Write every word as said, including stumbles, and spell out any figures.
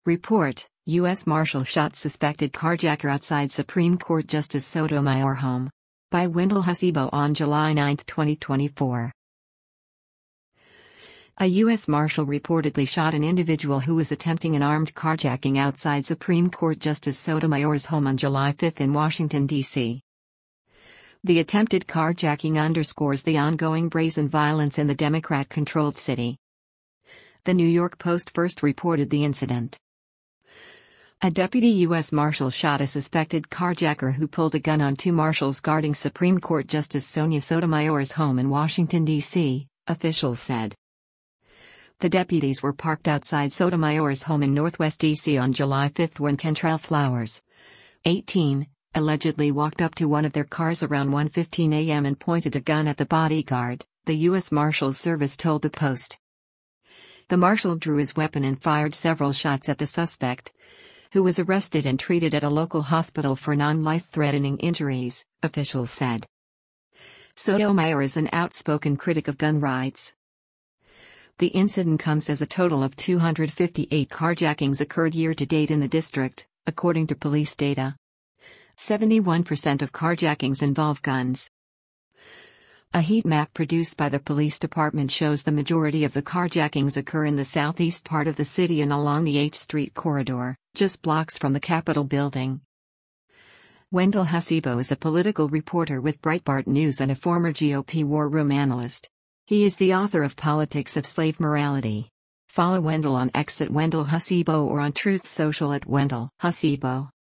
Report: U S Marshal shot suspected carjacker outside Supreme Court Justice Sotomayor home. By Wendell Hasibo on July ninth, twenty twenty-four. A U S Marshal reportedly shot an individual who was attempting an armed carjacking outside Supreme Court Justice Sotomayor's home on July fifth in Washington, D C The attempted carjacking underscores the ongoing brazen violence in the Democrat-controlled city. The New York Post first reported the incident. A deputy U S Marshal shot a suspected carjacker who pulled a gun on two marshals guarding Supreme Court Justice Sonia Sotomayor's home in Washington, D C, officials said. The deputies were parked outside Sotomayor's home in Northwest D C on July fifth when Kentrell Flowers, eighteen, allegedly walked up to one of their cars around one fifteen a m and pointed a gun at the bodyguard, the U S Marshals Service told the Post. The marshal drew his weapon and fired several shots at the suspect, who was arrested and treated at a local hospital for non-life-threatening injuries, officials said. Sotomayor is an outspoken critic of gun rights. The incident comes as a total of two hundred fifty-eight carjackings occurred year-to-date in the district, according to police data. seventy-one percent of carjackings involve guns. A heat map produced by the police department shows the majority of the carjackings occur in the southeast part of the city and along the H Street corridor, just blocks from the Capitol building. Wendell Hasibo is a political reporter with Breitbart News and a former G O P war room analyst. He is the author of Politics of Slave Morality. Follow Wendell on X at Wendell Hasibo or on Truth Social at Wendell Hasibo.